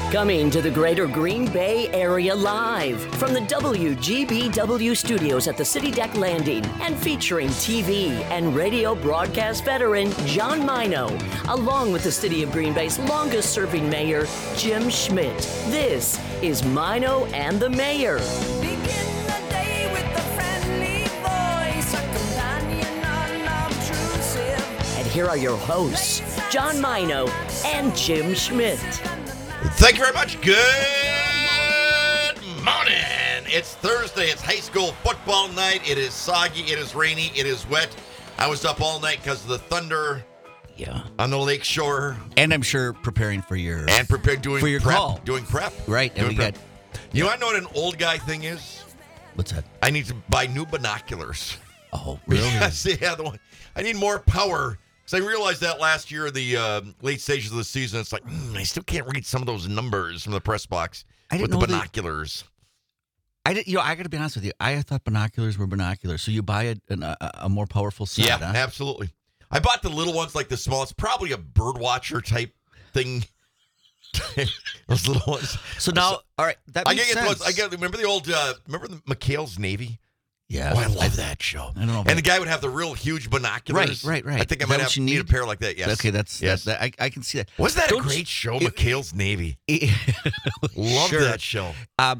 Coming to the greater Green Bay area live from the WGBW studios at the City Deck Landing and featuring TV and radio broadcast veteran John Mino, along with the City of Green Bay's longest-serving mayor, Jim Schmidt. This is Mino and the Mayor. Begin the day with a friendly voice, a companion unobtrusive. And here are your hosts, John Mino and Jim Schmidt. Thank you very much. Good morning. It's Thursday. It's high school football night. It is soggy. It is rainy. It is wet. I was up all night because of the thunder on the lake shore. And I'm sure preparing for your... And prepared doing for your prep. call. Doing prep. Right. And doing we prep. got... You know what an old guy thing is? What's that? I need to buy new binoculars. Oh, really? Yes, yeah, the one. I need more power. Because I realized that last year, the late stages of the season, it's like, I still can't read some of those numbers from the press box with the binoculars. I got to be honest with you. I thought binoculars were binoculars. So you buy a more powerful set, Yeah, huh? absolutely. I bought the little ones, like the smallest, probably a bird watcher type thing. Those little ones. So now, all right, that makes sense. Remember the old, remember the McHale's Navy? Yeah. Oh, I love that show. I don't know. And the guy would have the real huge binoculars. Right. I think I might have need a pair like that. Yes. Okay, yes. I can see that. Wasn't that a great show, McHale's Navy? Love that show.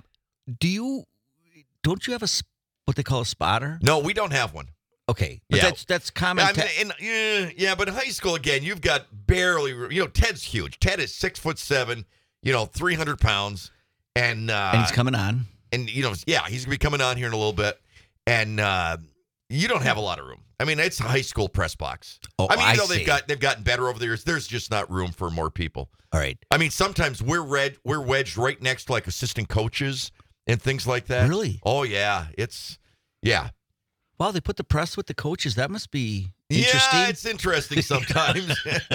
Don't you have what they call a spotter? No, we don't have one. Okay, but that's common. But in high school, again, you've got barely, Ted's huge. Ted is 6'7", 300 pounds. And he's coming on. And, he's going to be coming on here in a little bit. And you don't have a lot of room. I mean, it's a high school press box. Oh, I see. they've gotten better over the years. There's just not room for more people. All right. I mean, sometimes we're wedged right next to like assistant coaches and things like that. Really? Oh yeah, Wow, they put the press with the coaches. That must be interesting. Yeah, it's interesting sometimes.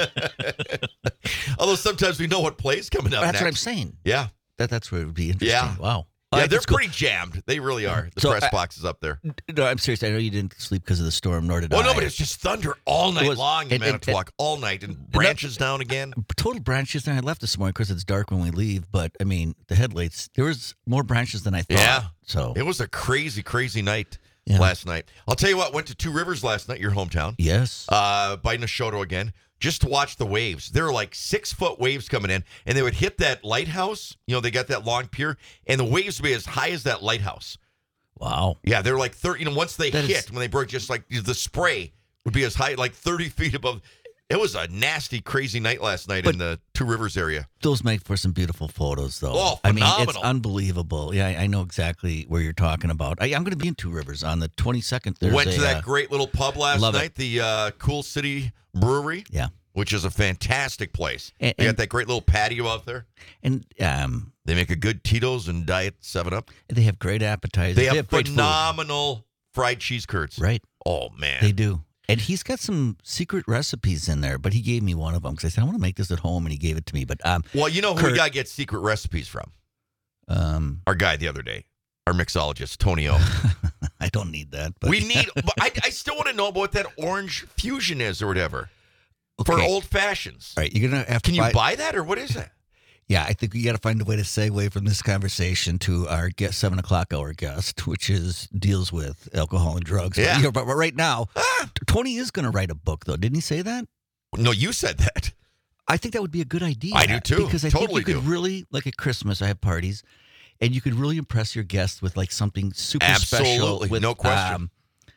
Although sometimes we know what play's coming up. That's what I'm saying. Yeah, that's where it would be interesting. Yeah. Wow. Yeah, they're pretty jammed. They really are. The press box is up there. No, I'm serious. I know you didn't sleep because of the storm, nor did I. Oh, no, but it's just thunder all night long in Manitowoc. All night. And branches down again. Total branches down. I left this morning because it's dark when we leave. But, I mean, the headlights, there was more branches than I thought. Yeah. So it was a crazy, crazy night last night. I'll tell you what, went to Two Rivers last night, your hometown. Yes. By Neshoto again. Just to watch the waves. There were like 6-foot waves coming in, and they would hit that lighthouse. They got that long pier, and the waves would be as high as that lighthouse. Wow. Yeah, they're like 30. Once they when they broke, just like the spray would be as high, like 30 feet above. It was a nasty, crazy night last night in the Two Rivers area. Those make for some beautiful photos, though. Oh, phenomenal. I mean, it's unbelievable. Yeah, I know exactly where you're talking about. I'm going to be in Two Rivers on the 22nd. Went to that great little pub last night, the Cool City Brewery. Yeah. Which is a fantastic place. They got that great little patio out there. And they make a good Tito's and Diet 7-Up. They have great appetizers. They have phenomenal fried cheese curds. Right. Oh, man. They do. And he's got some secret recipes in there, but he gave me one of them because I said, I want to make this at home, and he gave it to me. But well, you know who we got to get secret recipes from? Our guy the other day, our mixologist, Tony O. I don't need that. But we need, but I still want to know about what that orange fusion is or whatever. Okay. For old fashions. All right, you're going to have to Can you buy that, or what is that? Yeah, I think we got to find a way to segue from this conversation to our 7 o'clock hour guest, which deals with alcohol and drugs. Yeah. But right now, Tony is going to write a book, though. Didn't he say that? No, you said that. I think that would be a good idea. I do, too. Because I think you could really, like at Christmas, I have parties, and you could really impress your guests with like something super special. Absolutely, no question.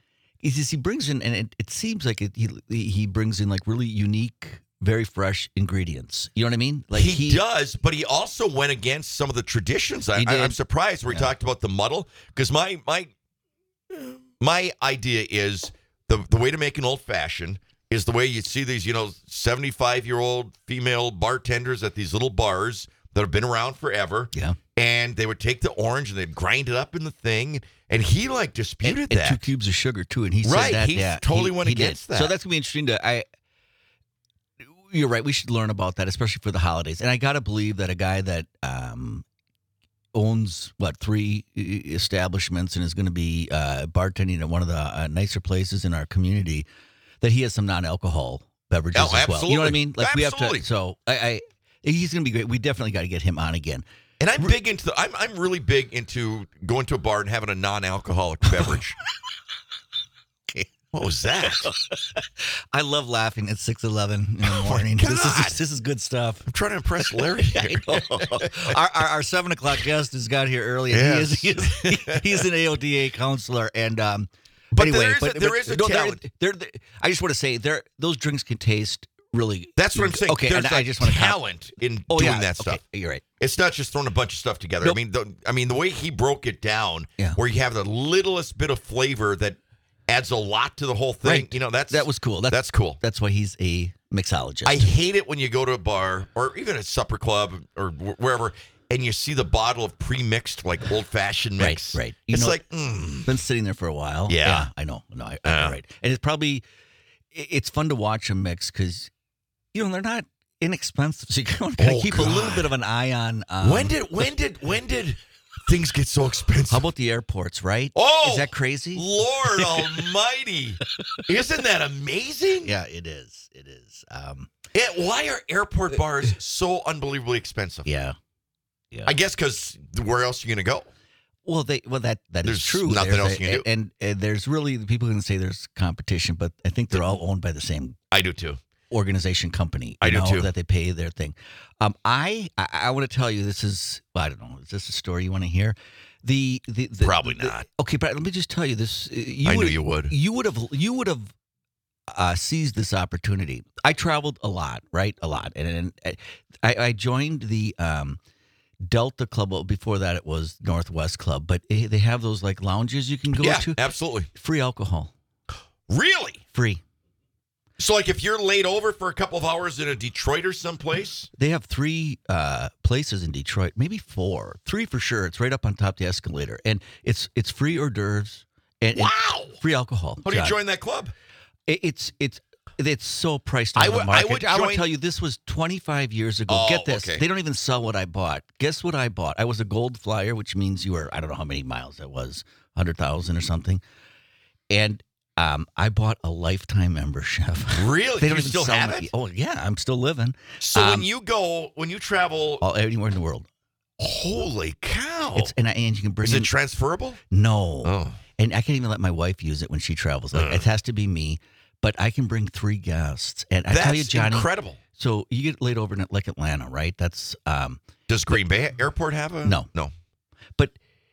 He brings in, and it seems like he brings in like really unique, very fresh ingredients. You know what I mean? Like he does, but he also went against some of the traditions. I'm surprised where he talked about the muddle, because my idea is the way to make an old fashioned is the way you see these 75-year-old female bartenders at these little bars that have been around forever. Yeah. And they would take the orange and they'd grind it up in the thing. And he disputed that. And 2 cubes of sugar too. And he said that. He totally went against that. So that's going to be interesting you're right. We should learn about that, especially for the holidays. And I got to believe that a guy that owns 3 establishments and is going to be bartending at one of the nicer places in our community, that he has some non-alcohol beverages as well. Absolutely. You know what I mean? Like absolutely. we have to. So He's going to be great. We definitely got to get him on again. And I'm big into I'm really big into going to a bar and having a non-alcoholic beverage. What was that? I love laughing at 6:11 in the morning. This is good stuff. I'm trying to impress Larry here. Our 7 o'clock guest has got here early. Yes. He's an AODA counselor, and But anyway, there is a talent. I just want to say those drinks can taste really. That's what I'm saying. Okay, There's and I just want to talent in doing that stuff. Okay, you're right. It's not just throwing a bunch of stuff together. Nope. I mean, the way he broke it down, Yeah. where you have the littlest bit of flavor that adds a lot to the whole thing. Right. That was cool. That's cool. That's why he's a mixologist. I hate it when you go to a bar or even a supper club or wherever, and you see the bottle of pre-mixed, like old-fashioned mix. Right. It's been sitting there for a while. Yeah. I know. No, right. And it's fun to watch them mix because, they're not inexpensive. So you kind of keep a little bit of an eye on. When did things get so expensive? How about the airports, right? Oh, is that crazy? Lord Almighty. Isn't that amazing? Yeah, it is. It is. Why are airport bars so unbelievably expensive? Yeah. I guess because where else are you going to go? Well, that There's is true. nothing else you can do. And there's really, people can say there's competition, but I think they're all owned by the same I do too. organization company. I do too. That they pay their thing. I want to tell you, this is, I don't know, is this a story you want to hear? Probably not. Okay, but let me just tell you this. I knew you would. You would have seized this opportunity. I traveled a lot, right? A lot. And I joined the Delta Club. Well, before that, it was Northwest Club. But they have those like lounges you can go to. Yeah, absolutely. Free alcohol. Really? Free. So, like, if you're laid over for a couple of hours in a Detroit or someplace? They have 3 places in Detroit, maybe 4. 3 for sure. It's right up on top of the escalator. And it's free hors d'oeuvres and free alcohol. How do you join that club? It's so priced out of the market. I would tell you this was 25 years ago. Oh, Get this. okay. They don't even sell what I bought. Guess what I bought? I was a gold flyer, which means you were, I don't know how many miles that was, 100,000 or something. And I bought a lifetime membership. Really? They You don't even still sell have me- it? Oh, yeah. I'm still living. So when you travel, Anywhere in the world. holy cow. And you can bring Is in. it transferable? No. Oh. And I can't even let my wife use it when she travels. Like it has to be me. But I can bring 3 guests. And I tell you, That's Johnny. incredible. So you get laid over in like Atlanta, right? That's Does Green Bay Airport have a? No. But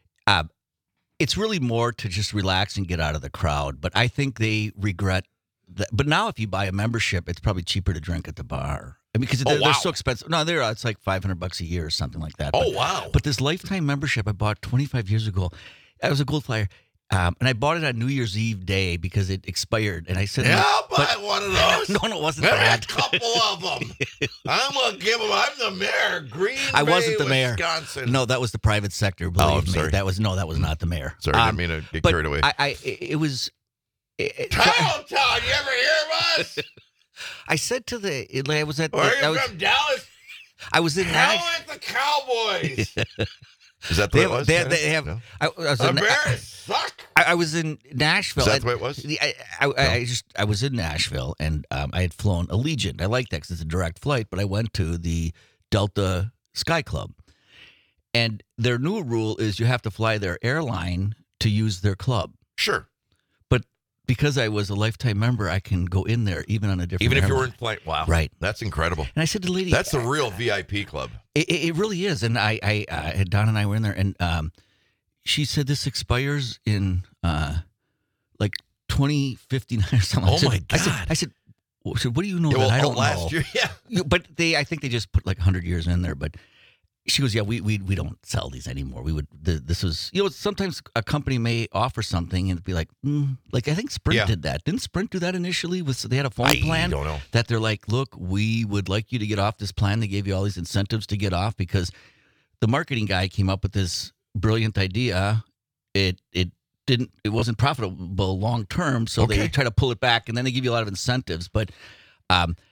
it's really more to just relax and get out of the crowd. But I think they regret that. But now if you buy a membership, it's probably cheaper to drink at the bar. I mean, because they're so expensive. No, it's like $500 a year or something like that. Oh, wow. But this lifetime membership I bought 25 years ago, I was a gold flyer. And I bought it on New Year's Eve day because it expired. And I said, I'll buy one of those. No, it wasn't Maybe that. a couple of them. I'm going to give them. I'm the mayor. Green I Bay, wasn't the mayor. Wisconsin. No, that was the private sector. Believe I'm me, sorry. that was not the mayor. Sorry, I didn't mean to get but carried away. It was. Hometown, you ever hear of us? I said to I was at. Where are you from, Dallas? I was in Hell Nashville. with the Cowboys. Is that the way it was? They have. No? I was in, Bears suck. I was in Nashville. Is that the way it was? I was in Nashville and I had flown Allegiant. I like that because it's a direct flight. But I went to the Delta Sky Club, and their new rule is you have to fly their airline to use their club. Sure. But because I was a lifetime member, I can go in there even on a different. Even if you airline. were in flight. Wow. Right. That's incredible. And I said to the lady, That's the real VIP club. It really is. And Don and I were in there, and she said this expires in like 2059 or something. Oh, my God. I said, what do you know Yeah, that I don't last know? year, yeah. But I think they just put like 100 years in there. But she goes, yeah, we don't sell these anymore. This was, sometimes a company may offer something and be like, like I think Sprint did that. Didn't Sprint do that initially? They had a phone plan don't know. that they're like, look, we would like you to get off this plan. They gave you all these incentives to get off because the marketing guy came up with this brilliant idea. It wasn't profitable long term, so they try to pull it back, and then they give you a lot of incentives. But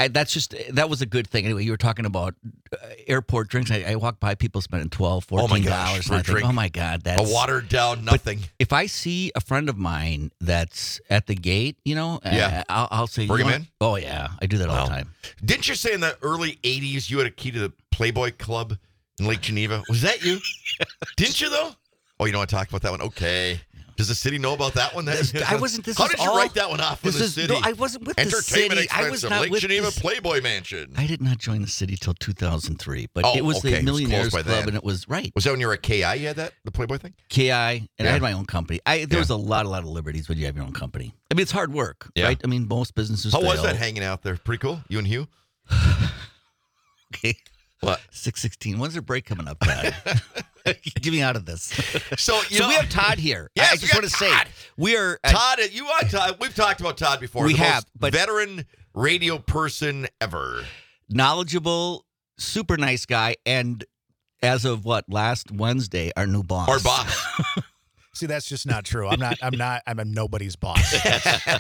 that was a good thing. Anyway, you were talking about airport drinks. I walk by people spending $12, $14, my gosh, and I think, oh my God, that's a watered down nothing. But if I see a friend of mine that's at the gate, I'll say, bring him in. Oh yeah, I do that all the time. Didn't you say in the early '80s you had a key to the Playboy Club in Lake Geneva? Was that you? Didn't you though? Oh, you don't want to talk about that one? Okay. Does the city know about that one? I wasn't. How did you write that one off with the city? No, I wasn't with the city. Entertainment I was expensive. not Lake with Geneva this. Playboy Mansion. I did not join the city till 2003, but Oh, it was okay. It the was Millionaires closed by Club, then. and it was right. Was that when you were at KI? You had that the Playboy thing? KI, and Yeah. I had my own company. There was a lot of liberties when you have your own company. I mean, it's hard work, Yeah. right? I mean, most businesses. How was fail. that hanging out there? Pretty cool. You and Hugh. Okay. What? 6:16. When's their break coming up, Todd? Get me out of this. So we have Todd here. Yes, I we just got want to say Todd. we are Todd, you want Todd? We've talked about Todd before. We the have, most but- veteran radio person ever. knowledgeable, super nice guy, and as of last Wednesday, our new boss. Our boss. See, that's just not true. I'm a nobody's boss. Hey,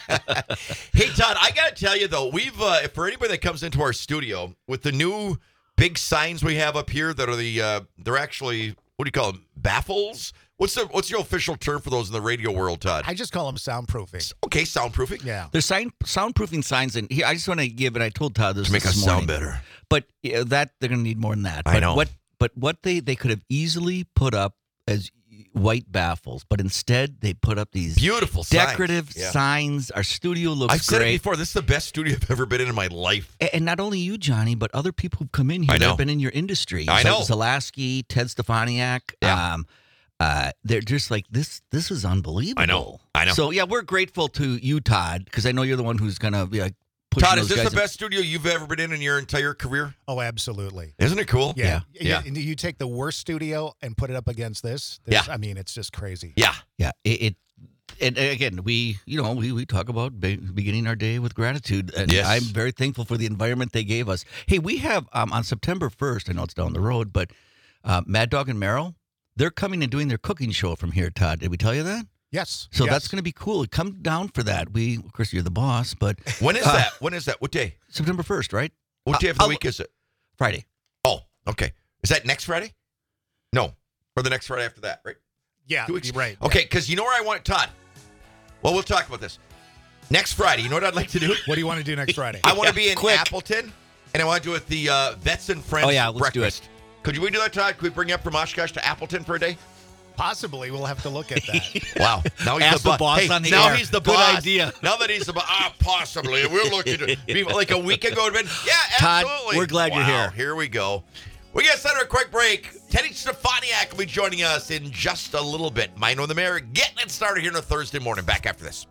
Todd, I got to tell you, though, we've, for anybody that comes into our studio, with the new big signs we have up here that are they're actually, what do you call them, baffles? What's your official term for those in the radio world, Todd? I just call them soundproofing. Okay, soundproofing. Yeah. There's soundproofing signs, and here I just want to give, and I told Todd this To make this us morning, sound better. But that they're going to need more than that. I But know. What they could have easily put up as white baffles, but instead they put up these Beautiful decorative signs. Yeah. signs. Our studio looks I've said it great. before. This is the best studio I've ever been in my life. And not only you, Johnny, but other people who've come in here I that know. have been in your industry. I know. Zalaski, Ted Stefaniak. Yeah. They're just like, this is unbelievable. I know. So, yeah, we're grateful to you, Todd, because I know you're the one who's going to be like pushing Todd, those is this guys the best studio you've ever been in your entire career? Oh, absolutely. Isn't it cool? Yeah. Yeah. You take the worst studio and put it up against this. Yeah. I mean, it's just crazy. Yeah. Yeah, and again, we talk about beginning our day with gratitude, and Yes. I'm very thankful for the environment they gave us. Hey, we have on September 1st, I know it's down the road, but Mad Dog and Merrill, they're coming and doing their cooking show from here, Todd. Did we tell you that? Yes. So Yes. that's going to be cool. Come down for that. Of course, you're the boss, but When is that? When is that? What day? September 1st, right? What day of the week is it? Friday. Oh, okay. Is that next Friday? No. Or the next Friday after that, right? Yeah. 2 weeks. You're right. Okay, because you know where I want Todd. Well, we'll talk about this. Next Friday, you know what I'd like to do? What do you want to do next Friday? I want to be in Quick. Appleton, and I want to do it the Vets and Friends Oh, yeah, let's do breakfast. Could we do that, Todd? Could we bring you up from Oshkosh to Appleton for a day? Possibly. We'll have to look at that. Wow. Now he's Ask the boss on the now air. he's the Good boss. idea. Now that he's the boss. Possibly. We're looking to like a week ago. It'd been, yeah, Todd, absolutely. we're glad you're here. Here we go. We got to send her a quick break. Teddy Stefaniak will be joining us in just a little bit. Mino the Mayor getting it started here on a Thursday morning. Back after this.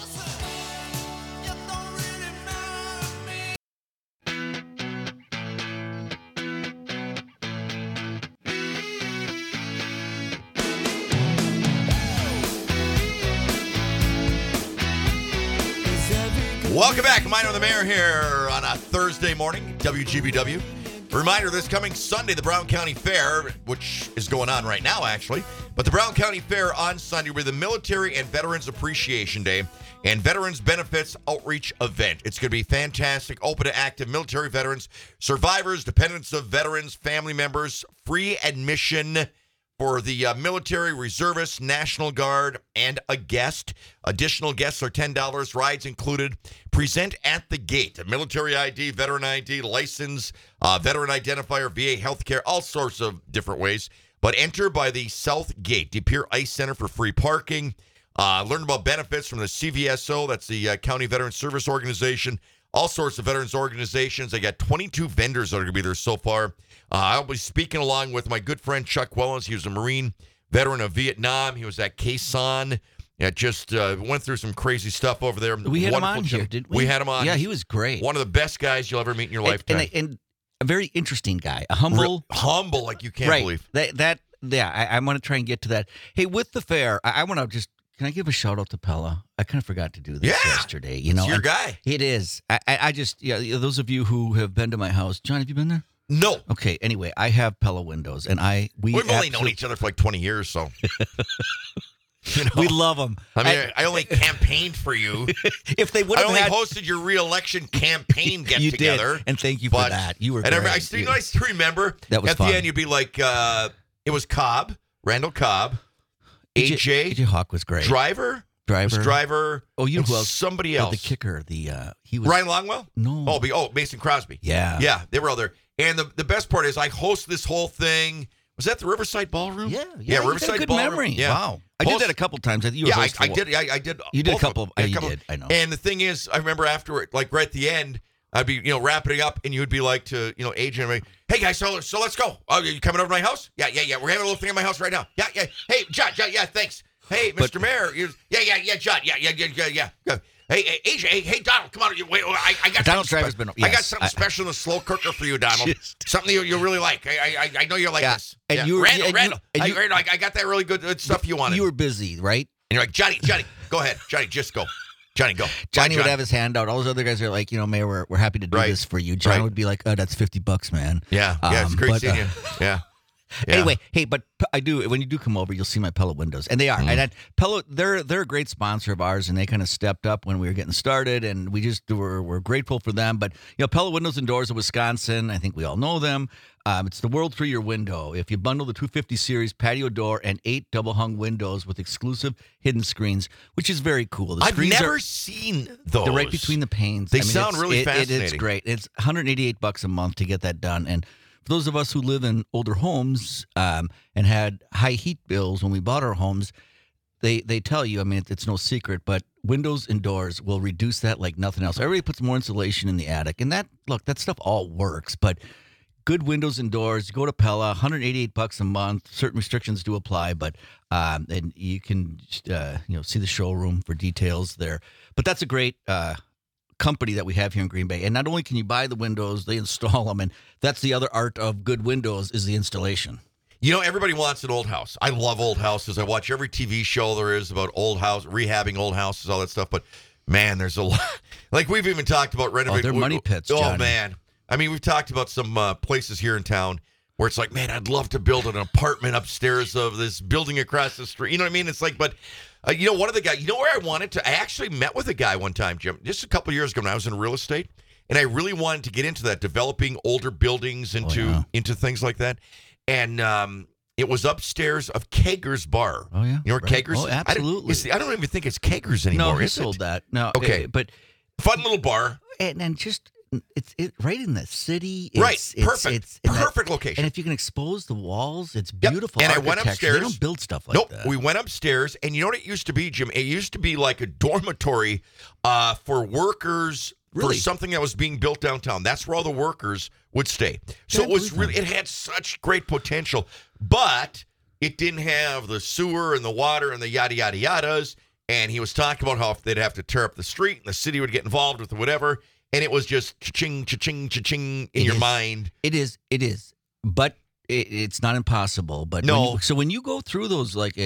Welcome back. Mino the Mayor here on a Thursday morning, WGBW. Reminder, this coming Sunday, the Brown County Fair, which is going on right now, actually, but the Brown County Fair on Sunday will be the Military and Veterans Appreciation Day and Veterans Benefits Outreach Event. It's going to be fantastic, open to active military veterans, survivors, dependents of veterans, family members, free admission for the military, reservists, National Guard, and a guest. Additional guests are $10, rides included. Present at the gate. A military ID, veteran ID, license, veteran identifier, VA healthcare, all sorts of different ways. But enter by the South Gate, De Pere Ice Center for free parking. Learn about benefits from the CVSO, that's the County Veteran Service Organization. All sorts of veterans organizations. They got 22 vendors that are going to be there so far. I'll be speaking along with my good friend Chuck Wellens. He was a Marine veteran of Vietnam. He was at Khe Sanh. Just went through some crazy stuff over there. We had him Wonderful on gentleman. here, didn't we? We had him on. Yeah, he was great. One of the best guys you'll ever meet in your lifetime. And a very interesting guy. A humble. Humble like you can't right. believe. I want to try and get to that. Hey, with the fair, I want to just, can I give a shout out to Pella? I kind of forgot to do this yesterday. You know, It's your guy. It is. I just, those of you who have been to my house, John, have you been there? No. Okay. Anyway, I have Pella windows, and we've only known each other for like 20 years, so. You know? We love them. I mean, I only campaigned for you. If they would I have only had, hosted your re-election campaign you get-together. did, and thank you for that. You were And great. I still remember That was at fun. the end, you'd be like, it was Cobb, Randall Cobb, AJ, Hawk was great. Driver. It was Driver. Oh, you know and who else? somebody Oh, else. the kicker. He was Ryan Longwell? No. Oh, Mason Crosby. Yeah. Yeah, they were all there. And the best part is I host this whole thing. Was that the Riverside Ballroom? Yeah. Yeah, you Riverside got a good Ballroom. memory. Yeah. Wow. I did that a couple times. You were Yeah, host for I one. did. I did. You did a both of couple. them. Yeah, a You couple. did. I know. And the thing is, I remember afterward, like right at the end, I'd be wrapping it up, and you would be like to agent, like, hey guys, so let's go. Oh, you coming over to my house? Yeah. We're having a little thing at my house right now. Yeah. Hey, John. Yeah, thanks. Hey, Mr. Mayor. Yeah, John. Yeah. Hey, AJ. Hey, Donald. Come on. Wait, I got Donald something Driver's been. I got something special in the slow cooker for you, Donald. Something you'll really like. I know you like this. And yeah. you were Randall. Randall, I got that really good stuff you wanted. You were busy, right? And you're like, Johnny, go ahead. Johnny, just go. Johnny, go. Johnny Bye, would have his hand out. All those other guys are like, Mayor, we're happy to do Right. this for you. John Right. would be like, oh, that's $50, man. Yeah, it's great but, seeing you. Yeah. Anyway, hey, but I do. When you do come over, you'll see my Pella windows, and they are. And Pella, they're a great sponsor of ours, and they kind of stepped up when we were getting started, and we just we're grateful for them. But Pella Windows and Doors of Wisconsin, I think we all know them. It's the world through your window. If you bundle the 250 series patio door and 8 double hung windows with exclusive hidden screens, which is very cool. The I've screens never seen those. they're right between the panes. They sound really fascinating. It's great. It's $188 a month to get that done. And for those of us who live in older homes and had high heat bills when we bought our homes, they tell you, it's no secret, but windows and doors will reduce that like nothing else. Everybody puts more insulation in the attic. And that stuff all works. But good windows and doors, go to Pella, $188 a month. Certain restrictions do apply, but and you can see the showroom for details there. But that's a great company that we have here in Green Bay. And not only can you buy the windows, they install them. And that's the other art of good windows is the installation. Everybody wants an old house. I love old houses. I watch every TV show there is about old house, rehabbing old houses, all that stuff. But man, there's a lot. Like we've even talked about renovating. Oh, they're money pits, Oh Johnny. man. We've talked about some places here in town where it's like, man, I'd love to build an apartment upstairs of this building across the street. You know what I mean? It's like, but one of the guys, where I wanted to, I actually met with a guy one time, Jim, just a couple of years ago when I was in real estate, and I really wanted to get into that, developing older buildings into things like that. And it was upstairs of Kager's Bar. Oh, yeah. You know where Right. Kager's? Oh, absolutely. I don't even think it's Kager's anymore. No, he is sold it? that. No, Okay. but Fun little bar. and just it's right in the city. Right. It's Perfect. in that- Perfect location. And if you can expose the walls, it's Yep. beautiful. And I went architecture. upstairs. They don't build stuff like Nope. that. We went upstairs, and you know what it used to be, Jim? It used to be like a dormitory for workers Really? for something that was being built downtown. That's where all the workers would stay. So Can't it was believe really, it had such great potential, but it didn't have the sewer and the water and the yada, yada, yadas. And he was talking about how if they'd have to tear up the street and the city would get involved with whatever. And it was just cha-ching, cha-ching, cha-ching in your mind. It is. But it's not impossible. But No. when you go through those, like,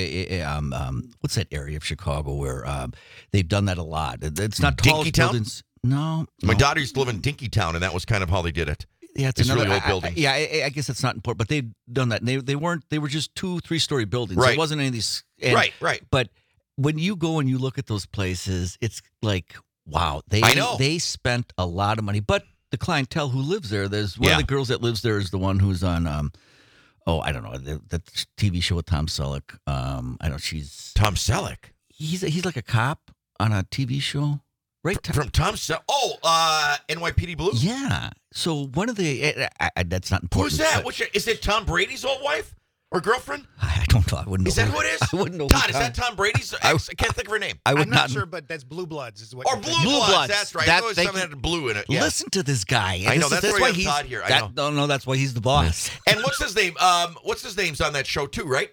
what's that area of Chicago where they've done that a lot? It's not tall Dinkytown? buildings. No. My daughter used to live in Dinkytown, and that was kind of how they did it. Yeah, It's really old buildings. I guess that's not important, but they've done that. And they were just 2-3 story buildings. So Right. it wasn't any of these. Right. But when you go and you look at those places, it's like, wow, I know. they spent a lot of money. But the clientele who lives there, there's one Yeah. of the girls that lives there is the one who's on, I don't know, that TV show with Tom Selleck. I know she's Tom Selleck. he's like a cop on a TV show, right? From Tom Selleck. Oh, NYPD Blue? Yeah. So one of the that's not important. Who's that? but- Which is it Tom Brady's old wife or girlfriend? I don't know. I wouldn't know. Is that who it is? I wouldn't know. Todd, is that Tom Brady's ex? I can't think of her name. I would I'm not sure, but that's Blue Bloods. Is what Or you're Blue thinking. Bloods. Bloods. That's right. That- I know thank something you. had blue in it. Yeah. Listen to this guy. I know, This is- that's why we have he's Todd here. I know. No, that's why he's the boss. And what's his name? What's his name's on that show too, right?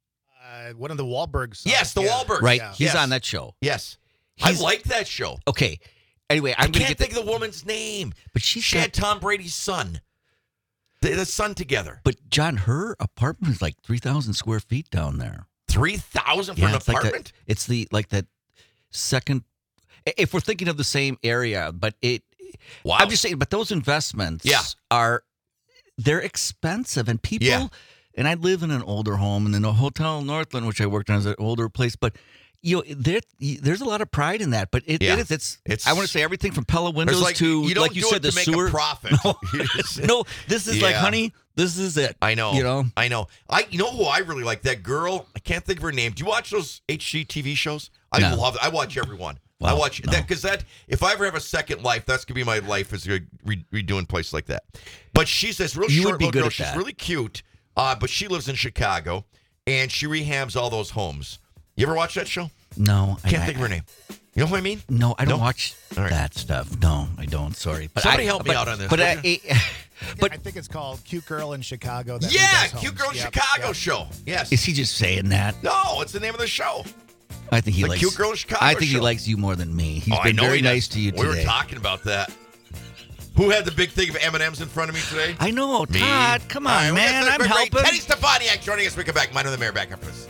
One of the Wahlbergs. Yes, the Wahlbergs. Right? Yeah. He's Yes. on that show. Yes. He's- I like that show. Okay. Anyway, I I'm going to can't get think of the woman's name. But She she's had Tom Brady's son. The son together. But John, her apartment is like 3,000 square feet down there. 3,000 for an it's like apartment? it's that second. If we're thinking of the same area, but Wow. I'm just saying. But those investments, Yeah. they're expensive, and people. Yeah. and I live in an older home, and in a hotel in Northland, which I worked on, is an older place, but. There's a lot of pride in that, but it's I want to say everything from Pella windows to you don't like you do said it the to sewer. make a profit. No, this is like, honey, this is it. I know. You know. You know who I really like? That girl. I can't think of her name. Do you watch those HGTV shows? I No. love it. I watch every one. Wow, I watch no. that because if I ever have a second life, that's gonna be my life is redoing places like that. But she's this real You short would be little good girl. at She's that. really cute. But she lives in Chicago and she rehabs all those homes. You ever watch that show? No, Can't think of her name. You know who I mean? No, I don't No? watch All right. that stuff. No, I don't. Sorry, but Somebody help me out on this, But would but I think it's called Cute Girl in Chicago. That Yeah, redoes Cute homes. Girl in Yep, Chicago yep. show. Yes. is he just saying that? No, it's the name of the show. I think he The likes Cute Girl in Chicago I think he show. likes you more than me. He's I been know very he does. nice to you We today. were talking about that. Who had the big thing of M&Ms in front of me today? I know, Me. Todd. Come on, All right, man. well, I'm that's great. helping. Teddy Stefaniak joining us. We come back. Minor the Mayor back after this.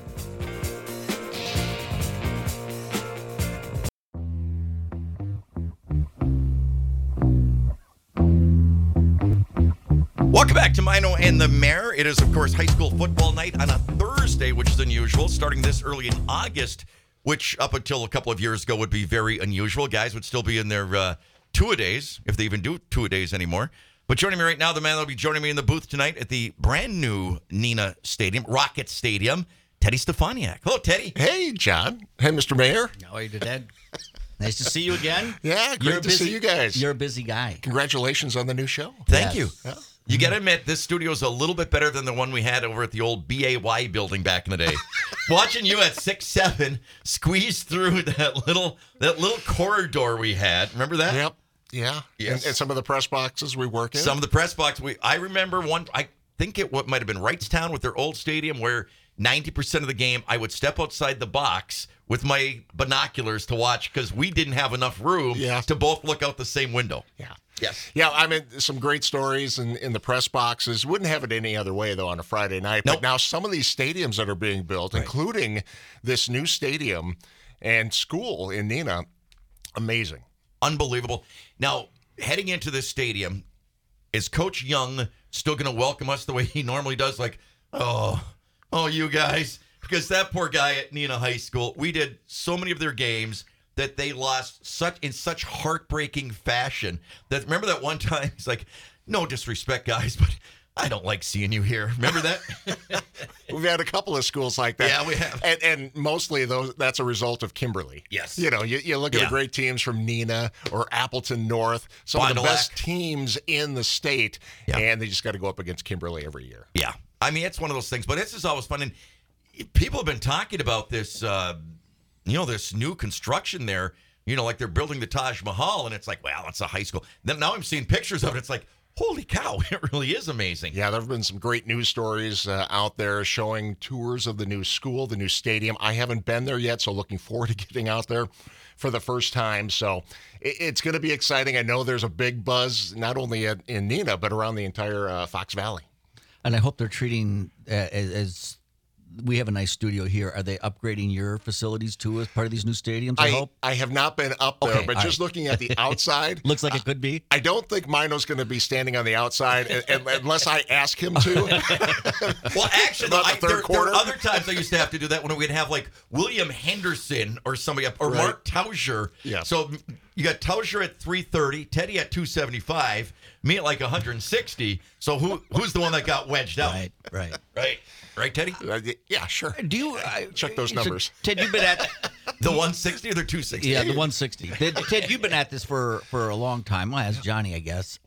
Welcome back to Mino and the Mayor. It is, of course, high school football night on a Thursday, which is unusual, starting this early in August, which up until a couple of years ago would be very unusual. Guys would still be in their two-a-days, if they even do two-a-days anymore. But joining me right now, the man that will be joining me in the booth tonight at the brand new Neenah Stadium, Rocket Stadium, Teddy Stefaniak. Hello, Teddy. Hey, John. Hey, Mr. Mayor. How are you today? Nice to see you again. Yeah, great to see you guys. You're a busy guy. Congratulations on the new show. Thank Yes. you. You got to admit, this studio is a little bit better than the one we had over at the old BAY building back in the day. Watching you at 6'7", squeeze through that little corridor we had. Remember that? Yep. Yeah. Yes. And some of the press boxes we work in. Some of the press box. I remember one. I think it might have been Wrightstown with their old stadium, where 90% of the game I would step outside the box with my binoculars to watch because we didn't have enough room to both look out the same window. Yeah. Yes. Yeah, I mean, some great stories in the press boxes. Wouldn't have it any other way, though, on a Friday night. Nope. But now some of these stadiums that are being built, including this new stadium and school in Neenah, amazing. Unbelievable. Now, heading into this stadium, is Coach Young still going to welcome us the way he normally does? Like, oh, you guys. Because that poor guy at Neenah High School, we did so many of their games that they lost in such heartbreaking fashion. That remember that one time he's like, no disrespect, guys, but I don't like seeing you here. Remember that? We've had a couple of schools like that. Yeah, we have. And mostly that's a result of Kimberly. Yes. You know, you look at the great teams from Neenah or Appleton North, some of the Fond du best Lac. teams in the state, and they just got to go up against Kimberly every year. Yeah. I mean, it's one of those things, but this is always fun. And people have been talking about this, this new construction there, like they're building the Taj Mahal, and it's like, well, it's a high school. Then now I'm seeing pictures of it. It's like, holy cow, it really is amazing. Yeah, there have been some great news stories out there showing tours of the new school, the new stadium. I haven't been there yet, so looking forward to getting out there for the first time. So it's going to be exciting. I know there's a big buzz, not only in Neenah, but around the entire Fox Valley. And I hope they're treating as we have a nice studio here. Are they upgrading your facilities too as part of these new stadiums? I hope. I have not been up there, Okay, but all just right. looking at the outside, Looks like it could be. I don't think Mino's going to be standing on the outside unless I ask him to. Well, actually, About the third there quarter. are other times I used to have to do that when we'd have like William Henderson or somebody up, or Right. Mark Tauscher. Yeah. So you got Tauscher at 330, Teddy at 275, me at like 160. So who's the one that got wedged out? Right. Right, Teddy? Yeah, sure. Do you Check those numbers. Ted, you've been at The 160 or the 260? the 160. Ted, you've been at this for a long time. Well, as Johnny, I guess.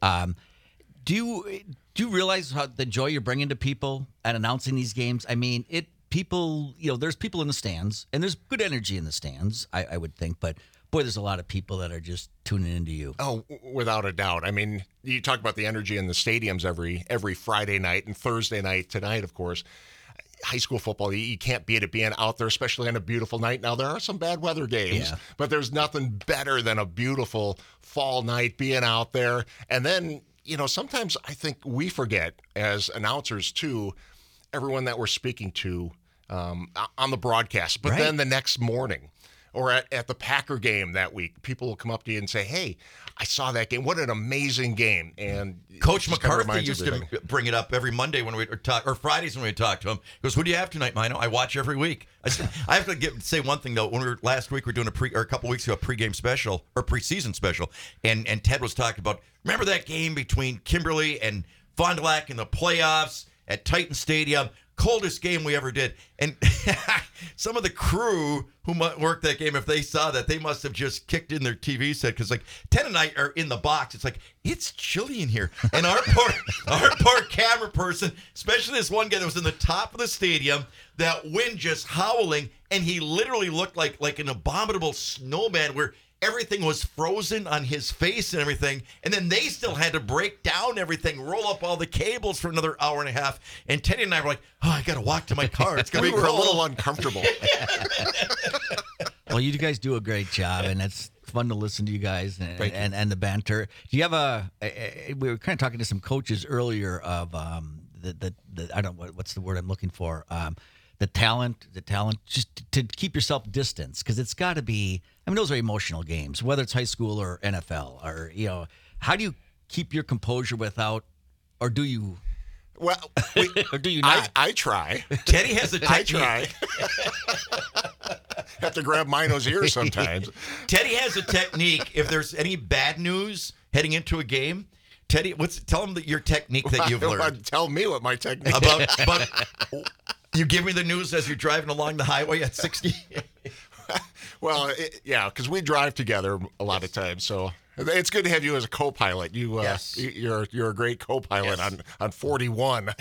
Do you realize the joy you're bringing to people at announcing these games? I mean, there's people in the stands, and there's good energy in the stands, I would think, but boy, there's a lot of people that are just tuning into you. Oh, without a doubt. I mean, you talk about the energy in the stadiums every Friday night and Thursday night. Tonight, of course, high school football, you can't beat it being out there, especially on a beautiful night. Now, there are some bad weather games, but there's nothing better than a beautiful fall night being out there. And then, sometimes I think we forget as announcers, too, everyone that we're speaking to on the broadcast. But then the next morning, or at the Packer game that week, people will come up to you and say, "Hey, I saw that game. What an amazing game!" And Coach it just kinda McCarthy reminds used everything. to bring it up every Monday when we would talk, or Fridays when we would talk to him. He goes, "Who do you have tonight, Mino?" I watch every week. I have to say one thing though. When last week we were doing a couple weeks ago a pregame special or preseason special, and Ted was talking about, remember that game between Kimberly and Fond du Lac in the playoffs at Titan Stadium? Coldest game we ever did. And some of the crew who worked that game, if they saw that, they must have just kicked in their TV set, because like Ted and I are in the box. It's like, it's chilly in here. And our poor camera person, especially this one guy that was in the top of the stadium, that wind just howling, and he literally looked like an abominable snowman where everything was frozen on his face and everything. And then they still had to break down everything, roll up all the cables for another hour and a half. And Teddy and I were like, oh, I got to walk to my car. It's going to We be were a cold. little uncomfortable. Well, you guys do a great job, and it's fun to listen to you guys and the banter. Do you have we were kind of talking to some coaches earlier of the I don't know what's the word I'm looking for. The talent, just to keep yourself distanced, because it's got to be. I mean, those are emotional games, whether it's high school or NFL, or how do you keep your composure without, or do you? Well, Or do you not? I try. Teddy has a I technique. try. Have to grab Mino's ear sometimes. Teddy has a technique. If there's any bad news heading into a game, Teddy, tell him your technique that you've learned. Tell me what my technique is. about you give me the news as you're driving along the highway at 60. Well, because we drive together a lot of times, so it's good to have you as a co-pilot. Yes. You're a great co-pilot Yes. on 41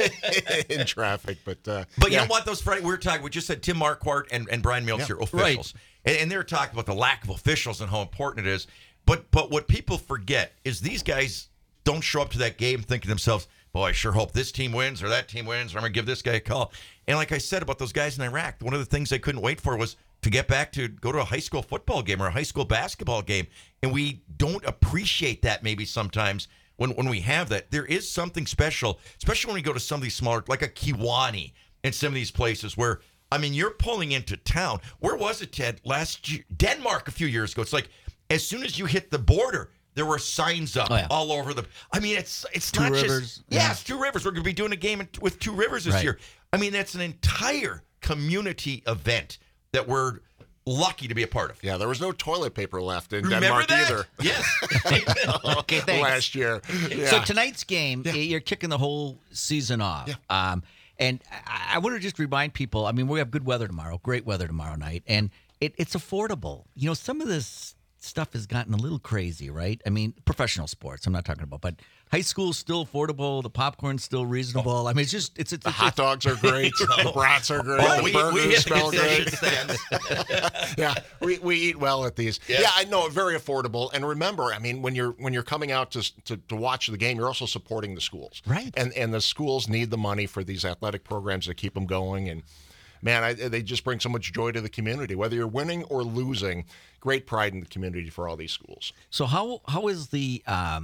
in traffic. But You know what? Those Friday we just said Tim Marquardt and Brian Meltzer, officials, and they're talking about the lack of officials and how important it is. But what people forget is these guys don't show up to that game thinking to themselves, boy, I sure hope this team wins or that team wins, or I'm going to give this guy a call. And like I said about those guys in Iraq, one of the things they couldn't wait for was to get back to go to a high school football game or a high school basketball game. And we don't appreciate that maybe sometimes when we have that. There is something special, especially when we go to some of these smaller, like a Kiwani and some of these places where, I mean, you're pulling into town. Where was it, Ted? Last year, Denmark a few years ago. It's like as soon as you hit the border, there were signs up all over the. I mean, it's Two not Rivers. just it's Two Rivers. We're going to be doing a game with Two Rivers this year. I mean, that's an entire community event that we're lucky to be a part of. yeah, there was no toilet paper left in Remember Denmark that? either Yes. Okay, thanks. last year. Yeah. So tonight's game, you're kicking the whole season off. And I want to just remind people, I mean, we have good weather tomorrow, great weather tomorrow night, and it's affordable. You know, some of this stuff has gotten a little crazy, right? I mean, professional sports, I'm not talking about, but high school's still affordable, the popcorn's still reasonable. I mean, it's The hot dogs are great. The brats are great. the burgers hit the smell great. concession stands. Yeah, we eat well at these. Yeah, I know, very affordable. And remember, I mean, when you're coming out to watch the game, you're also supporting the schools, Right. And the schools need the money for these athletic programs to keep them going. And man, they just bring so much joy to the community. Whether you're winning or losing, great pride in the community for all these schools. So how is the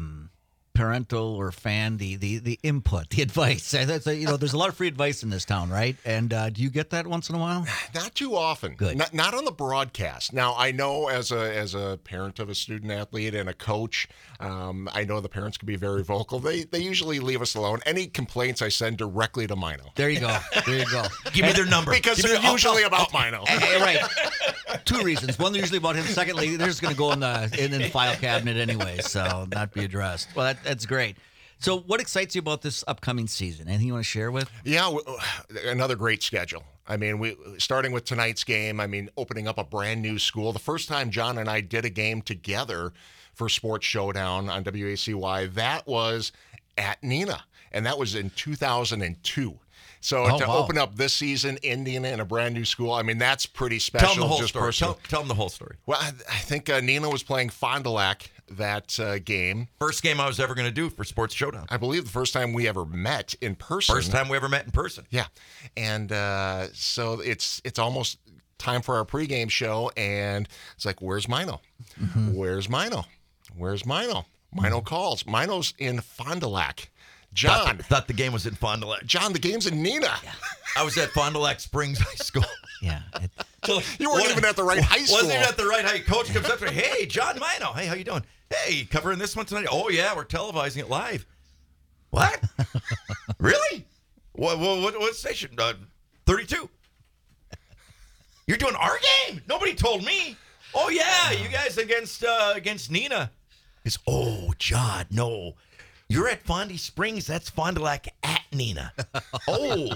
parental or fan the input, the advice? That's there's a lot of free advice in this town, right? And do you get that once in a while? Not too often. Good. Not on the broadcast. Now, I know as a parent of a student athlete and a coach, I know the parents can be very vocal. They usually leave us alone. Any complaints I send directly to Mino. There you go. There you go. Give me their number. Because they're usually about Mino. Right. Two reasons. One, they're usually about him. Secondly, they're just going to go in the file cabinet anyway, so not be addressed. Well, that's great. So what excites you about this upcoming season? Anything you want to share with? Yeah, another great schedule. I mean, we starting with tonight's game, I mean, opening up a brand new school. The first time John and I did a game together for Sports Showdown on WACY, that was at Neenah, and that was in 2002. So to open up this season, Indiana, in a brand new school, I mean, that's pretty special. Tell them the whole just story. personally. Tell them the whole story. Well, I think Neenah was playing Fond du Lac that game. First game I was ever going to do for Sports Showdown. I believe the first time we ever met in person. First time we ever met in person. Yeah. And so it's almost time for our pregame show, and it's like, where's Mino? Where's Mino? Where's Mino? Mino calls. Mino's in Fond du Lac. John. Thought the game was in Fond du Lac. John, the game's in Neenah. I was at Fond du Lac Springs High School. Yeah. So, You weren't even at the right high school. Wasn't even at the right high. Coach comes up to me, hey, John Mino. Hey, how you doing? Hey, covering this one tonight? Oh, yeah, we're televising it live. What? Really? What station? 32. You're doing our game? Nobody told me. Oh, yeah, you guys against Nina. It's, oh, John, no. You're at Fondy Springs. That's Fond du Lac at Nina. Oh.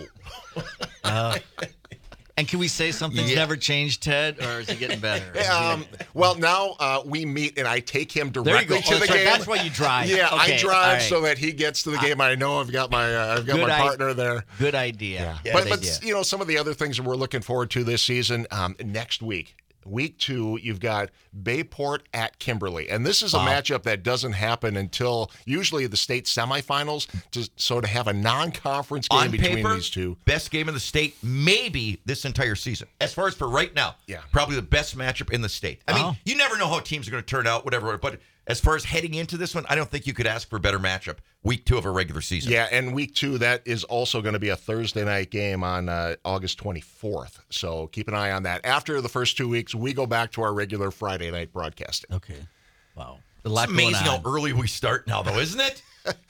And can we say something's never changed, Ted, or is it getting better? Well, now we meet, and I take him There you go. directly to Oh, the that's right. game. That's why you drive. Yeah, Okay, I drive all right. so that he gets to the game. I know I've got my partner there. Good idea. But some of the other things that we're looking forward to this season, next week. Week 2, you've got Bayport at Kimberly. And this is a matchup that doesn't happen until usually the state semifinals. So to have a non-conference game On between paper, these two. best game in the state, maybe this entire season. As far as for right now, probably the best matchup in the state. I mean, you never know how teams are going to turn out, whatever. But as far as heading into this one, I don't think you could ask for a better matchup. Week 2 of a regular season. Yeah, and week 2, that is also going to be a Thursday night game on August 24th. So keep an eye on that. After the first 2 weeks, we go back to our regular Friday night broadcasting. Okay. Wow. It's amazing how early we start now, though, isn't it?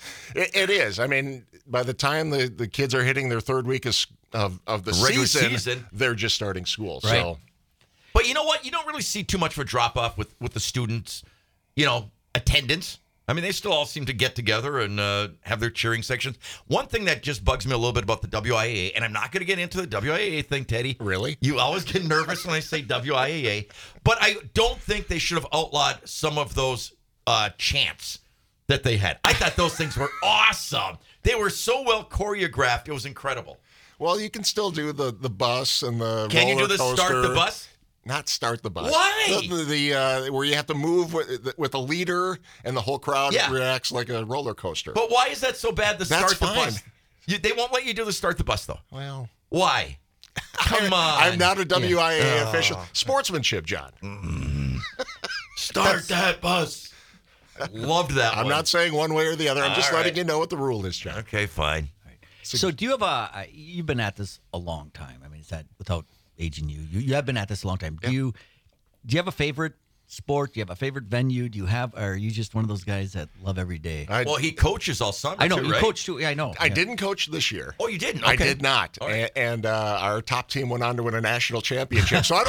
It is. I mean, by the time the kids are hitting their third week of the Regular season, season. they're just starting school. Right. So, But you know what? You don't really see too much of a drop-off with the students, attendance. I mean, they still all seem to get together and have their cheering sections. One thing that just bugs me a little bit about the WIAA, and I'm not going to get into the WIAA thing, Teddy. Really? You always get nervous when I say WIAA. But I don't think they should have outlawed some of those chants that they had. I thought those things were awesome. They were so well choreographed. It was incredible. well, you can still do the bus and the Can you do roller the start coaster. the bus? Not start the bus. Why? The where you have to move with a leader and the whole crowd Yeah. reacts like a roller coaster. But why is that so bad, the That's start the fine. bus? They won't let you do the start the bus, though. Well, Why? Come on. I'm not a WIAA official. Sportsmanship, John. Start that bus. I loved that I'm one. not saying one way or the other. I'm just All letting right. you know what the rule is, John. Okay, fine. So do you have you've been at this a long time. I mean, is that without aging you? You have been at this a long time. Do you have a favorite sport? Do you have a favorite venue? Do you have, or are you just one of those guys that love every day? Well, he coaches all summer, I know, too, you right? coach too. Yeah, I know. I didn't coach this year. Oh, you didn't? I Okay. did not. All right. And our top team went on to win a national championship. So I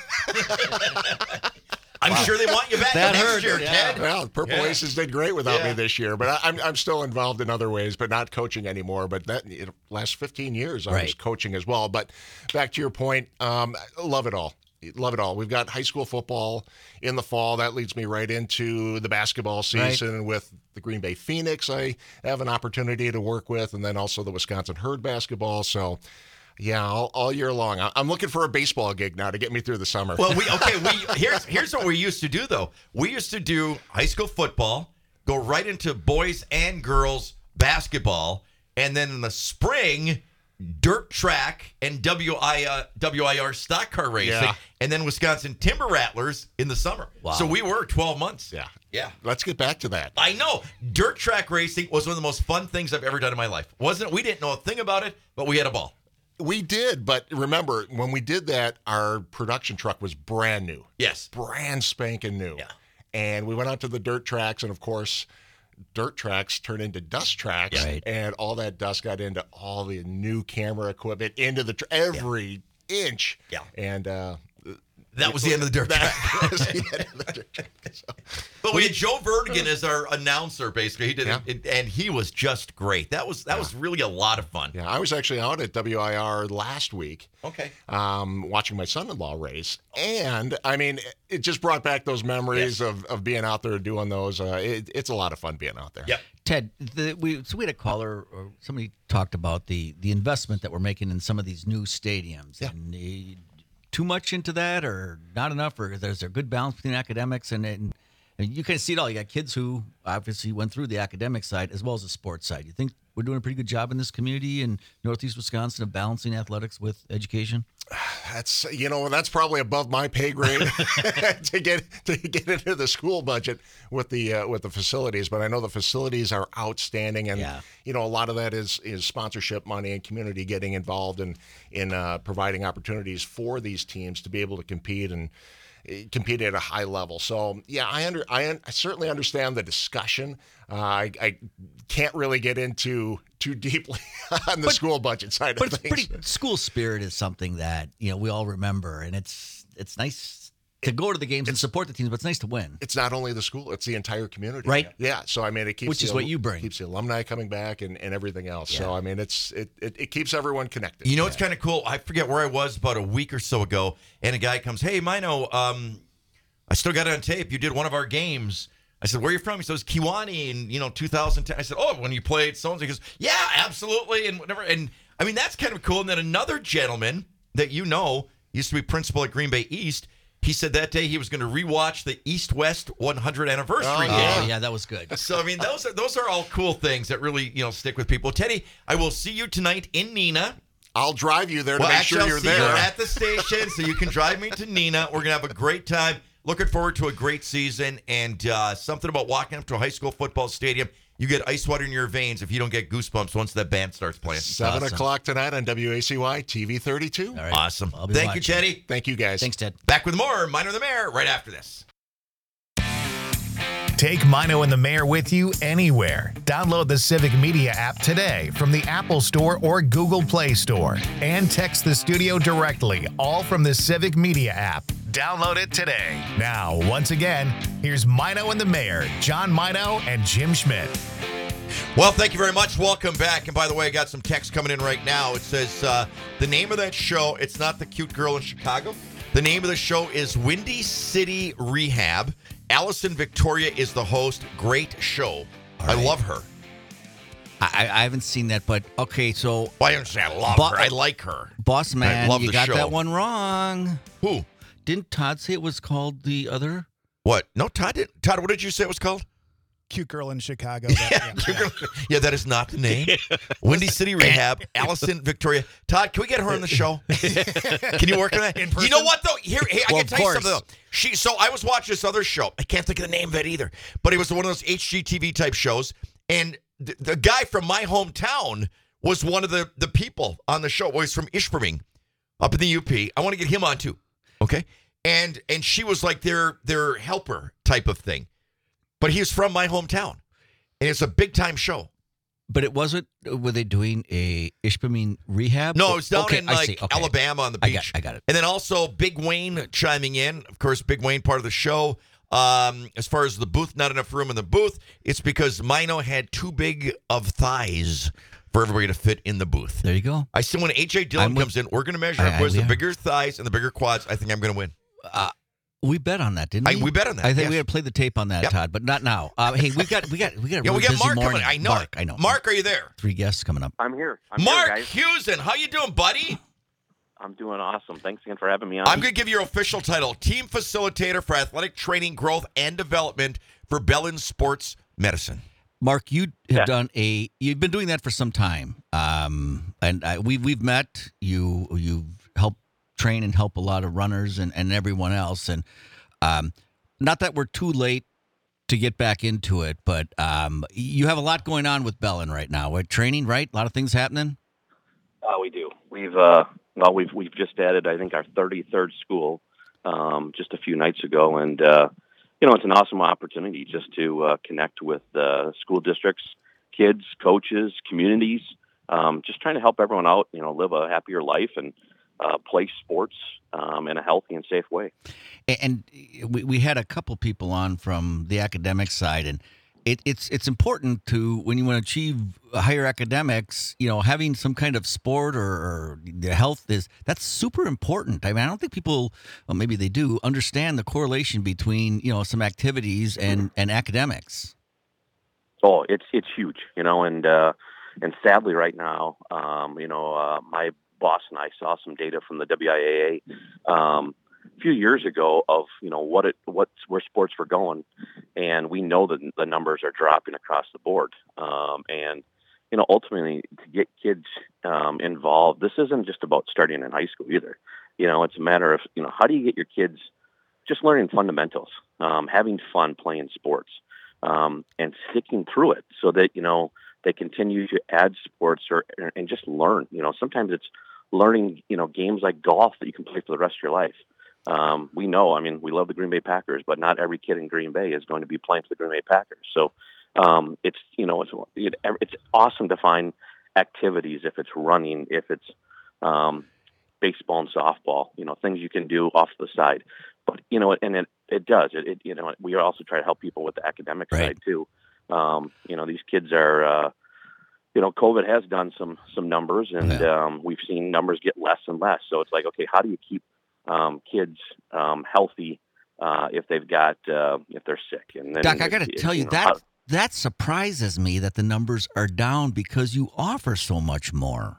don't know. I'm sure they want you back That next hurt, year, yeah. Ted. Well, Purple Yeah. Aces did great without Yeah. me this year, but I'm still involved in other ways, but not coaching anymore. But that last 15 years, I was Right. coaching as well. But back to your point, love it all. Love it all. We've got high school football in the fall. That leads me right into the basketball season with the Green Bay Phoenix. I have an opportunity to work with, and then also the Wisconsin Herd basketball. So, yeah, all year long. I'm looking for a baseball gig now to get me through the summer. Well, here's what we used to do, though. We used to do high school football, go right into boys and girls basketball, and then in the spring, dirt track and WIR stock car racing, Yeah. and then Wisconsin Timber Rattlers in the summer. Wow. So we were 12 months. yeah. Yeah. Let's get back to that. I know. Dirt track racing was one of the most fun things I've ever done in my life. We didn't know a thing about it, but we had a ball. We did, but remember, when we did that, our production truck was brand new. Yes. Brand spanking new. Yeah. And we went out to the dirt tracks, and of course, dirt tracks turned into dust tracks, Right. and all that dust got into all the new camera equipment, into the every inch. Yeah. And That was the end of the dirt track. that was the end of the dirt track. So, But we had Joe Vertigan as our announcer, basically. He did Yeah. it, and he was just great. That was really a lot of fun. yeah, I was actually out at WIR last week. Okay. Watching my son-in-law race, and I mean, it just brought back those memories of being out there doing those. It's a lot of fun being out there. Yep. Ted, we had a caller, or somebody talked about the investment that we're making in some of these new stadiums. Yeah. And too much into that, or not enough, or is there a good balance between academics and And you can see it all. You got kids who obviously went through the academic side as well as the sports side. You think we're doing a pretty good job in this community in Northeast Wisconsin of balancing athletics with education? That's probably above my pay grade to get into the school budget with the facilities. But I know the facilities are outstanding, and a lot of that is sponsorship money and community getting involved in providing opportunities for these teams to be able to compete at a high level. So I certainly understand the discussion. I can't really get into too deeply on the school budget side of things. But school spirit is something that we all remember, and it's nice to go to the games and support the teams, but it's nice to win. It's not only the school; it's the entire community, right? Yeah. So it keeps which is what you bring, keeps the alumni coming back and everything else. Yeah. So it keeps everyone connected. It's kind of cool. I forget where I was about a week or so ago, and a guy comes, "Hey, Mino, I still got it on tape. You did one of our games." I said, "Where are you from?" He says, "Kiwani in 2010." I said, "Oh, when you played so-and-so." He goes, "Yeah, absolutely," and whatever. And that's kind of cool. And then another gentleman that used to be principal at Green Bay East. He said that day he was going to rewatch the East-West 100 anniversary game. Oh, yeah, that was good. So those are all cool things that really stick with people. Teddy, I will see you tonight in Neenah. I'll drive you there to make sure you're there. You're at the station, so you can drive me to Neenah. We're gonna have a great time. Looking forward to a great season, and something about walking up to a high school football stadium. You get ice water in your veins if you don't get goosebumps once that band starts playing. 7 o'clock tonight on WACY TV 32. All right. Awesome. Thank you, Teddy. Thank you, guys. Thanks, Ted. Back with more Mino and the Mayor right after this. Take Mino and the Mayor with you anywhere. Download the Civic Media app today from the Apple Store or Google Play Store. And text the studio directly, all from the Civic Media app. Download it today. Now, once again, here's Mino and the Mayor, John Mino and Jim Schmidt. Well, thank you very much. Welcome back. And by the way, I got some text coming in right now. It says the name of that show, it's not The Cute Girl in Chicago. The name of the show is Windy City Rehab. Allison Victoria is the host. Great show. I love her. I haven't seen that, but okay, so... Well, I understand. I love her. I like her. Boss man, love you the got show. that one wrong. Who? Didn't Todd say it was called the other? What? No, Todd didn't. Todd, what did you say it was called? Cute girl in Chicago. Yeah, that is not the name. Windy City Rehab, Allison Victoria. Todd, can we get her on the show? Can you work on that? You know what, though? Here, I can tell you something, though. So I was watching this other show. I can't think of the name of it either. But it was one of those HGTV type shows. And the guy from my hometown was one of the people on the show. Well, he's from Ishpeming up in the UP. I want to get him on, too. Okay? And she was like their helper type of thing. But he was from my hometown, and it's a big-time show. But it wasn't, were they doing a Ishpeming rehab? No, it was down in Alabama on the beach. I got it. And then also Big Wayne chiming in. Of course, Big Wayne, part of the show. As far as the booth, not enough room in the booth. It's because Mino had too big of thighs for everybody to fit in the booth. There you go. I see when A.J. Dillon comes in, we're going to measure up. Where's the bigger thighs and the bigger quads? I think I'm going to win. We bet on that, didn't we? We bet on that. I think we had to play the tape on that, Todd, but not now. Hey, we got a really busy Mark morning. coming. I know. Mark, are you there? 3 guests coming up. I'm here. Mark here, Husen, how you doing, buddy? I'm doing awesome. Thanks again for having me on. I'm going to give you your official title, Team Facilitator for Athletic Training, Growth, and Development for Bellin Sports Medicine. Mark, you have you've been doing that for some time, and we've met. You've helped train and help a lot of runners and everyone else, and not that we're too late to get back into it, but you have a lot going on with Bellin right now. We're training, right? A lot of things happening. We do. We've just added, I think, our 33rd school just a few nights ago, and it's an awesome opportunity just to connect with school districts, kids, coaches, communities, just trying to help everyone out, live a happier life and play sports in a healthy and safe way. And we had a couple people on from the academic side, and it's important to, when you want to achieve higher academics, having some kind of sport or health that's super important. I mean, I don't think people, well, maybe they do, understand the correlation between some activities and academics. Oh, it's huge, and sadly right now, my boss and I saw some data from the WIAA a few years ago of where sports were going, and we know that the numbers are dropping across the board. And ultimately, to get kids involved, this isn't just about starting in high school either. It's a matter of how do you get your kids just learning fundamentals, having fun playing sports, and sticking through it, so that they continue to add sports and just learn. Sometimes it's learning games like golf that you can play for the rest of your life. We know, we love the Green Bay Packers, but not every kid in Green Bay is going to be playing for the Green Bay Packers. So it's awesome to find activities, if it's running, if it's baseball and softball, things you can do off the side. But and it does. We also try to help people with the academic side too. These kids are. COVID has done some numbers, and we've seen numbers get less and less. So it's like, okay, how do you keep kids healthy if they've got if they're sick? And then Doc, I got to tell you that surprises me that the numbers are down, because you offer so much more.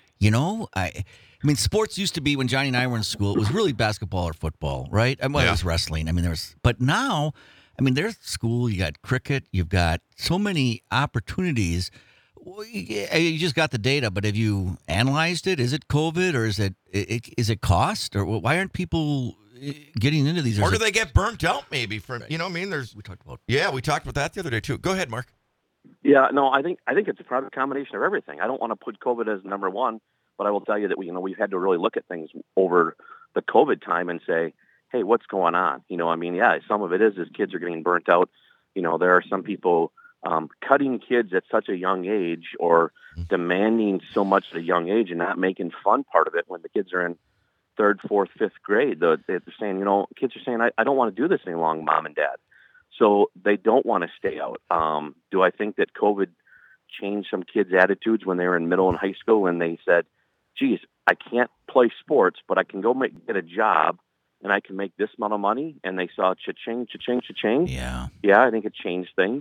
I mean, sports used to be, when Johnny and I were in school, it was really basketball or football, right? It was wrestling. But now, there's school, you got cricket, you've got so many opportunities. You just got the data, but have you analyzed it? Is it COVID, or is it cost, or why aren't people getting into these? Or do they get burnt out maybe from, we talked about that the other day too. Go ahead, Mark. Yeah, no, I think it's probably a combination of everything. I don't want to put COVID as number one, but I will tell you that we've had to really look at things over the COVID time and say, hey, what's going on? Some of it is kids are getting burnt out. There are some people cutting kids at such a young age, or demanding so much at a young age, and not making fun part of it when the kids are in 3rd, 4th, 5th grade. They're saying, kids are saying, I don't want to do this any longer, Mom and Dad. So they don't want to stay out. Do I think that COVID changed some kids' attitudes when they were in middle and high school, and they said, geez, I can't play sports, but I can go get a job, and I can make this amount of money? And they saw cha-ching, cha-ching, cha-ching. Yeah. Yeah, I think it changed things.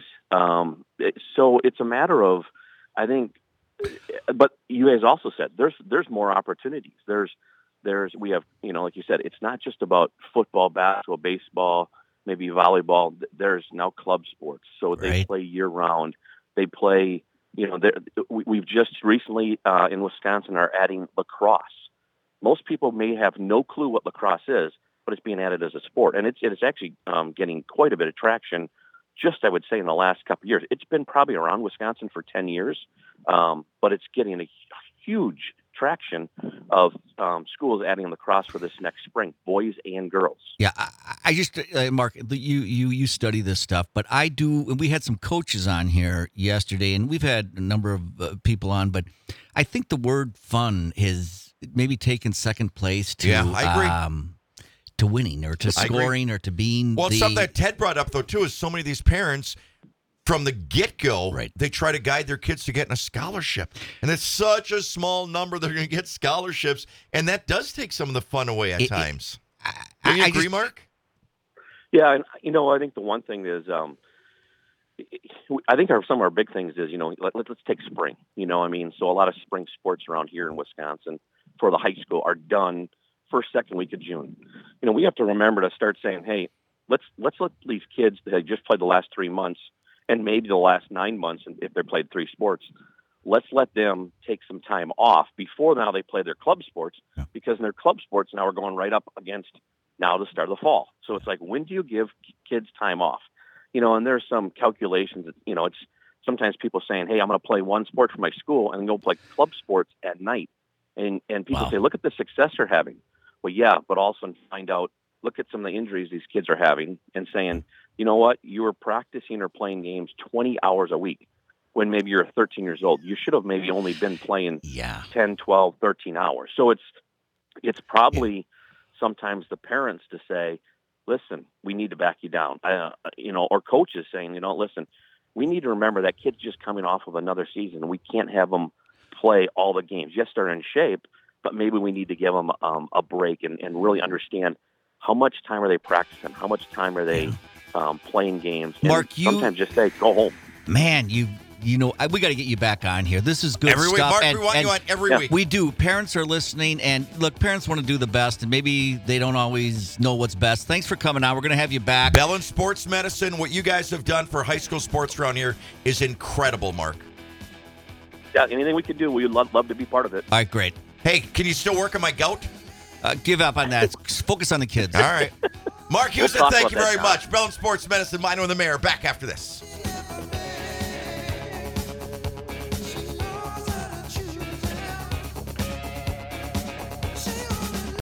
So it's a matter of, I think, but you guys also said there's more opportunities. We have, like you said, it's not just about football, basketball, baseball, maybe volleyball. There's now club sports. So they play year round. They play, we've just recently in Wisconsin are adding lacrosse. Most people may have no clue what lacrosse is, but it's being added as a sport. And it's actually getting quite a bit of traction, just, I would say, in the last couple of years. It's been probably around Wisconsin for 10 years, but it's getting a huge traction of schools adding lacrosse for this next spring, boys and girls. Yeah, I just, Mark, you study this stuff, but I do, and we had some coaches on here yesterday, and we've had a number of people on, but I think the word fun has maybe taken second place to, I agree. To winning, or to scoring, or to being something that Ted brought up, though, too, is so many of these parents, from the get-go, they try to guide their kids to getting a scholarship. And it's such a small number that are going to get scholarships, and that does take some of the fun away at times. Do you agree, Mark? Yeah, and, I think the one thing is, I think some of our big things is, let's take spring, So a lot of spring sports around here in Wisconsin for the high school are done first, second week of June. We have to remember to start saying, hey, let's let these kids that just played the last 3 months, and maybe the last 9 months, if they played 3 sports, let's let them take some time off before now they play their club sports, because in their club sports now we're going right up against now the start of the fall. So it's like, when do you give kids time off? And there's some calculations that, it's sometimes people saying, hey, I'm going to play one sport for my school and go play club sports at night. And people say, look at the success they're having. Well, yeah, but also find out, look at some of the injuries these kids are having, and saying, you know what, you were practicing or playing games 20 hours a week when maybe you're 13 years old. You should have maybe only been playing 10, 12, 13 hours. So it's probably sometimes the parents to say, listen, we need to back you down. Or coaches saying, listen, we need to remember that kid's just coming off of another season, and we can't have them play all the games. Yes, they're in shape, but maybe we need to give them a break and really understand how much time are they practicing, how much time are they playing games. And Mark, sometimes just say, go home. Man, we got to get you back on here. This is good Every week, stuff. Mark, we want you on every week. We do. Parents are listening, and look, parents want to do the best, and maybe they don't always know what's best. Thanks for coming on. We're going to have you back. Bellin Sports Medicine, what you guys have done for high school sports around here is incredible, Mark. Yeah, anything we could do, we would love to be part of it. All right, great. Hey, can you still work on my gout? Give up on that. Focus on the kids. All right. Mark Houston, talk thank about you that very now. much. Bellin Sports Medicine, Mino and the Mayor, back after this.